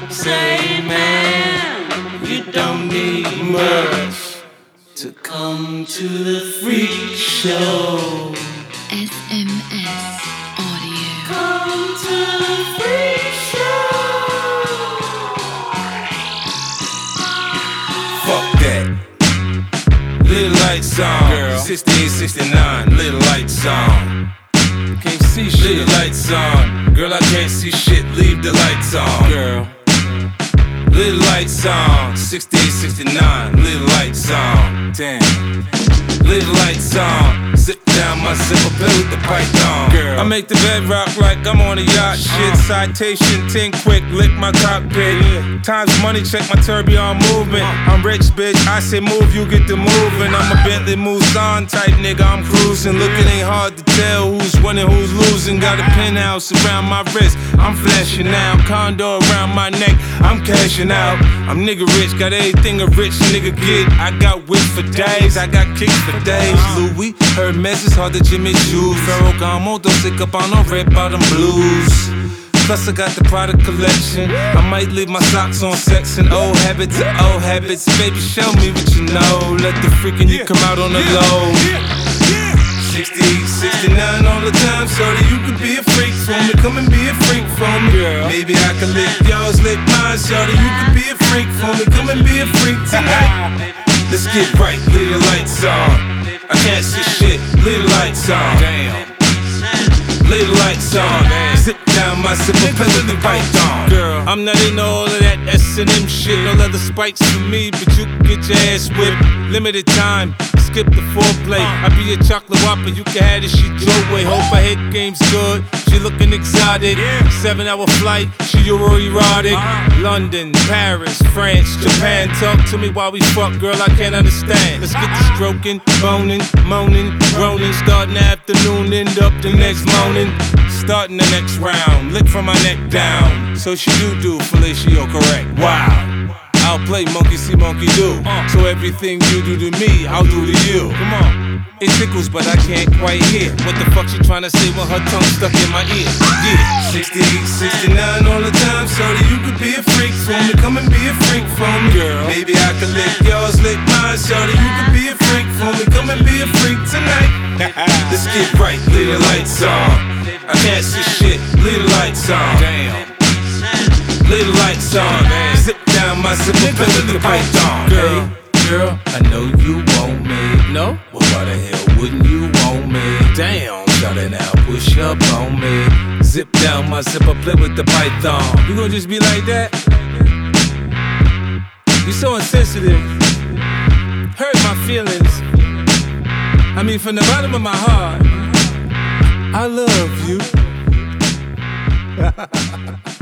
Say, man, you don't need much to come to the freak show. SMS Audio. Come to the freak show. Fuck that. Little lights on, girl. 68, 69, little lights on. Can't see shit. Little lights on, girl. I can't see shit. Leave the lights on, girl. Little lights on, 68, 69, little lights on. Damn. Little lights on, zip down my zipper, play with the python. Girl, I make the bed rock like I'm on a yacht. Shit, citation, 10 quick, lick my cockpit. Times money, check my tourbillon movement. I'm rich, bitch, I say move, you get to moving. I'm a Bentley Mulsanne type nigga, I'm cruising. Look, it ain't hard to tell who's winning, who's losing. Got a penthouse around my wrist, I'm flashing now. Condo around my neck, I'm cashing out. I'm nigga rich, got everything a rich nigga get. I got whips for days, I got kicks for days. Louis, Hermes is hard to Jimmy Choo. Ferragamo, don't up on no red bottom blues. Plus I got the product collection. I might leave my socks on sex and old habits. Baby, show me what you know. Let the freakin' you come out on the low. 68, 69 all the time, so that you could be a freak for me. Come and be a freak for me, girl. Maybe I can lick yours, lick mine, so that you could be a freak for me. Come and be a freak tonight. Let's get right, little lights on. I can't see shit, little lights on. Damn. Little lights on. Zip down my zipper, play with the python. Girl, I'm not into all of that S&M shit. No leather spikes for me, but you can get your ass whipped. Limited time, skip the foreplay. I be a chocolate whopper, you can have this shit your way. Hope her head game's good, she looking exotic. 7-hour flight, she already erotic. London, Paris, France, Japan. Talk to me while we fuck, girl, I can't understand. Let's get to stroking, boning, moaning, groaning. Starting afternoon, end up the next morning. Starting the next round, lick from my neck down. So she do fellatio correct. Wow. I'll play monkey see, monkey do. So everything you do to me, I'll do to you. Come on. It tickles, but I can't quite hear what the fuck she tryna say when her tongue stuck in my ear. Yeah. 68, 69 all the time, so that you could be a freak for me. Come and be a freak for me, girl. Maybe I could lick yours, lick mine, so that you could be a freak for me. Come and be a freak tonight. Let's get right, little lights on. I can't see shit, little lights on. Damn. Little lights on. Zip down my zipper, play with the python. Girl, I know you want me. No? Well, why the hell wouldn't you want me? Damn, shout it now, push up on me. Zip down my zipper, play with the python. You gon' just be like that? You so insensitive. Hurt my feelings. I mean, from the bottom of my heart, I love you.